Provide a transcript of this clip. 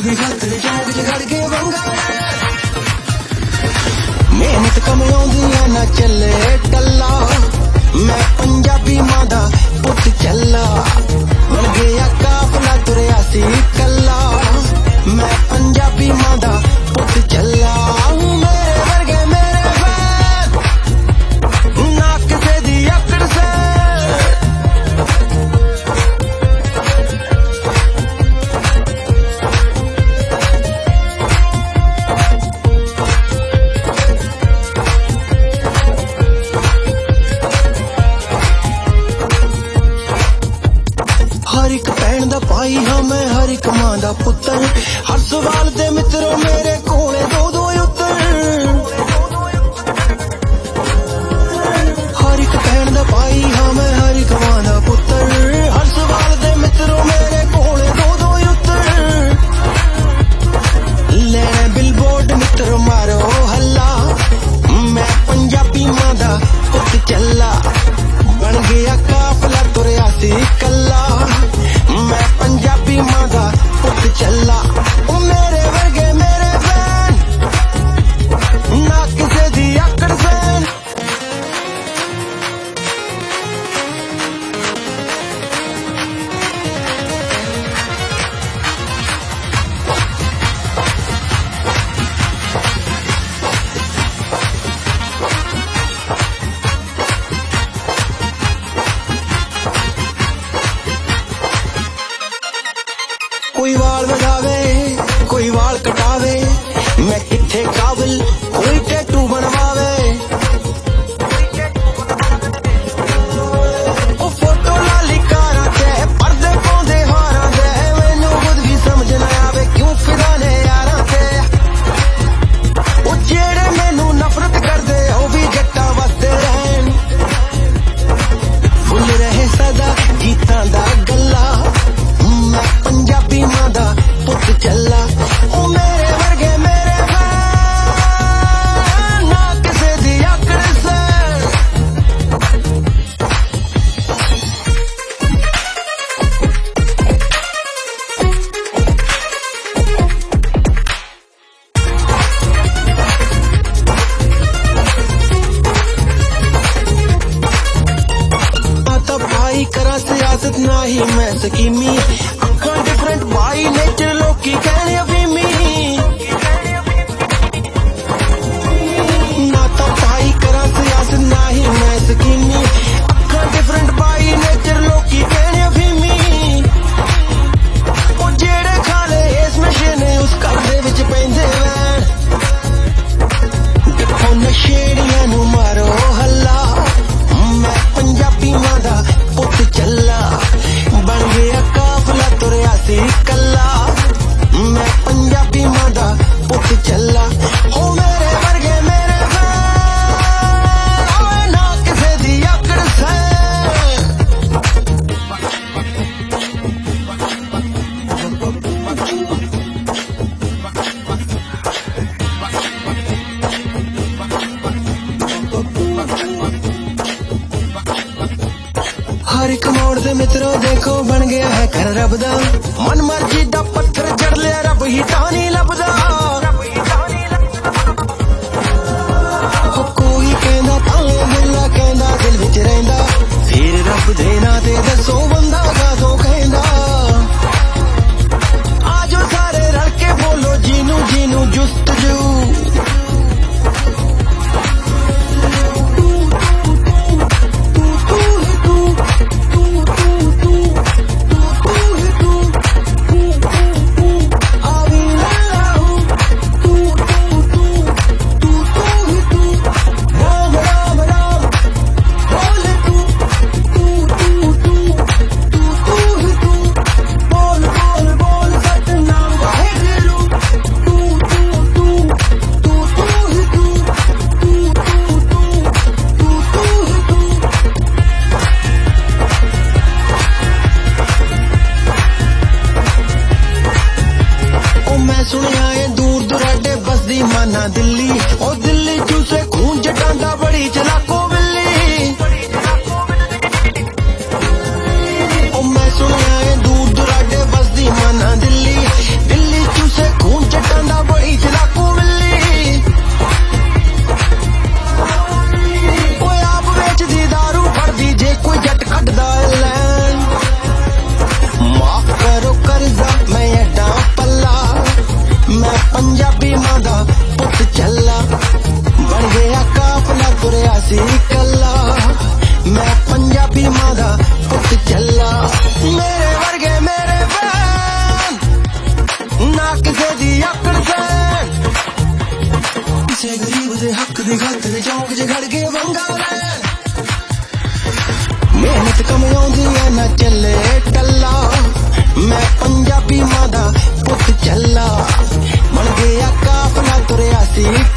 भी खातर चौक च खड़ के वंगा मेहनत कम आउंदियां ना चले टल्ला मैं पंजाबी मां दा पुत चला बन गया काफला तुरया सी कल्ला मैं पंजाबी मां दा पुत चला मेरे वर्गे मेरे फैन ना किसे दी अकड़ से हर एक भैन दा भाई हाँ मैं हर एक मां दा पुत्तर हर सवाल दे मित्रों मेरे कोले दो दो उत्तर हर एक भैन दा भाई हाँ मैं हर एक मां दा पुत्तर हर सवाल दे मित्रों मेरे कोले दो दो उत्तर लेने बिलबोर्ड मित्र मारो हल्ला मैं पंजाबी मां दा पुत चला बन गया काफला तुरया सी कल्ला मैं पंजाबी मां दा पुत चला मेरे वर्गे मेरे फैन ना किसे दी आकड़ फैन कोई वाल बढ़ावे कोई वाल कटावे मैं किथे काबिल कोई टैटू बनवावे ओ फोटो लाली कारा ते पर्दे पाउंदे हारा दे मैनू खुद भी समझ ना आवे क्यों फिराने यारां ते ओ जेड़े मैनू नफरत करदे ओ भी जट्टां वास्ते रहन फुल रहे सदा गीतां दा गल्ला मैं पंजाबी मां दा पुत चला ओ मेरे वर्गे मेरे फैन ना किसे दी आकड़ से आता भाई करा सियासत ना ही मैं सकीमी अखा डिफरेंट भाई नेचर लोकी कहने अफीमी ना तो भाई करा सियासत ना ही मैं सकीमी अखा डिफरेंट भाई नेचर लोकी कहने अफीमी ओ जेड़े खाले इस नशे ने उस घर दे विच पैंदे वैन देखो नशेड़ियां नू मारो हल्ला मैं पंजाबी मां दा पुत चला बन गया काफला तुरया सी कल्ला मैं पंजाबी मां दा पुत चला हो मेरे वर्गे मेरे फैन ना किसे दी आकड़ से हर एक मोड़ दे मित्रों देखो बन गया है घर रब दा मन मर्जी दा पत्थर चढ़ लिया रब ही तानी लभदा कोई कहंदा ताले दिला कहंदा दिल विच रहिंदा फिर रब दे ना ते दसो बंदा कादों कहंदा आजो सारे रल के बोलो जीनू जीनू जुस्तजू ना दिल्ली ओ दिल्ली चूसे खून जटांदा बड़ी चलाको बिल्ली ओ मैं सुनिया है दूर दुराडे बसदी माना दिल्ली दिल्ली चूसे ਦੀ ਖਾਤਰ ਚੌਂਕ 'ਚ ਖੜ ਕੇ ਵੰਗਾ ਲੈਣ ਮਿਹਨਤ ਕਮਾਉਂਦੀ ਐ ਨਾ ਚੱਲੇ ਟੱਲਾ ਮੈਂ ਪੰਜਾਬੀ ਮਾਂ ਦਾ ਪੁੱਤ ਚੱਲਾ ਬਣ ਗਿਆ ਕਾਫਲਾ ਤੁਰਿਆ ਸੀ